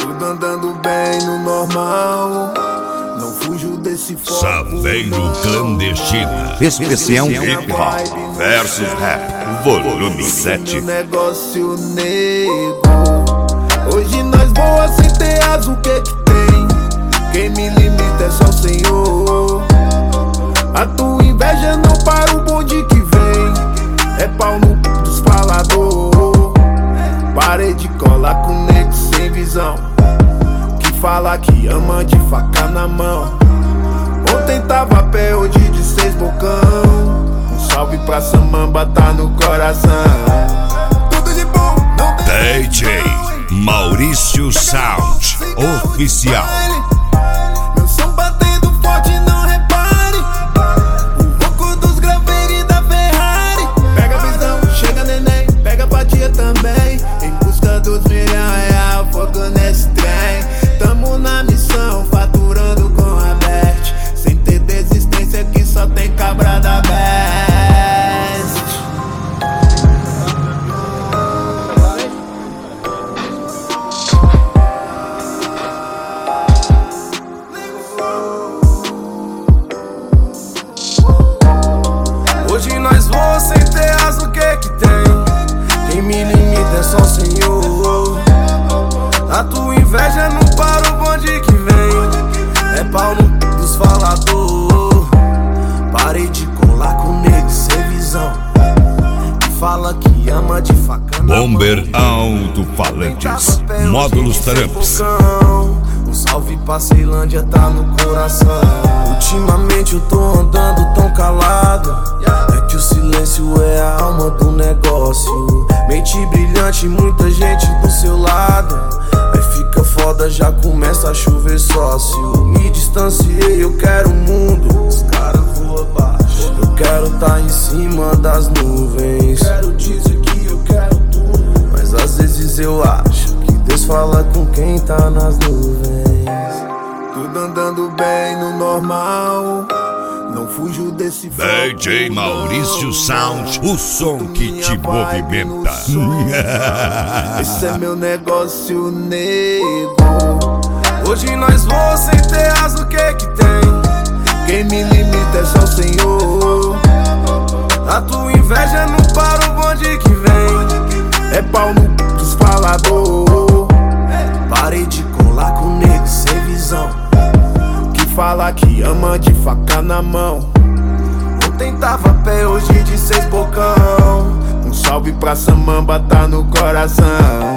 Tudo andando bem no normal, não fujo desse foco. Saveiro Clandestina. Especial Hip Hop versus Rap, volume 7. Negócio nego. Hoje nós voa sem ter asa, o que tem? Quem me limita é só o Senhor. A tua inveja não para o bonde que vem. É pau no dos falador. Parei de colar com nego sem visão, que fala que ama de faca na mão. Ontem tava a pé, hoje de 6 bocão. Um salve pra Samamba, tá no coração. Tudo de bom, não tem DJ Maurício Sound Oficial. meu som batendo forte, não repare. O rouco dos graveiros e da Ferrari. Pega a visão, chega neném, pega a tia também. Em busca dos R$1.000.000, fogo nesse trem. Tamo na missão, faturando com a Bert. Sem ter desistência que só tem cabra da Best. Hoje nós voamos sem ter asa, o que tem? Quem me limita é só o Senhor. A tua inveja não para o bonde que vem. É pau no dos falador. Parei de colar com nego sem visão, que fala que ama de faca na Bomber mão. Alto-Falantes, módulos Tramps. Um salve pra Ceilândia, tá no coração. Ultimamente eu tô andando tão calado, é que o silêncio é a alma do negócio. Mente brilhante, muita gente do seu lado. Aí fica foda, já começa a chover sócio. Me distanciei, eu quero o mundo, os caras voam abaixo. Eu quero tá em cima das nuvens. Quero dizer que eu quero tudo, mas às vezes eu acho que Deus fala com quem tá nas nuvens. Tudo andando bem no normal, não fujo desse foco. DJ Maurício Sound, o som que te movimenta. Esse é meu negócio, nego. Hoje nós voamos sem ter asa, o que tem? Quem me limita é só o Senhor. A tua inveja não para o bonde que vem. É pau no dos falador. Parei de colar com nego sem visão, que fala que ama de faca na mão. Ontem tava a pé, hoje de 6 bocão. Um salve pra Samamba, tá no coração.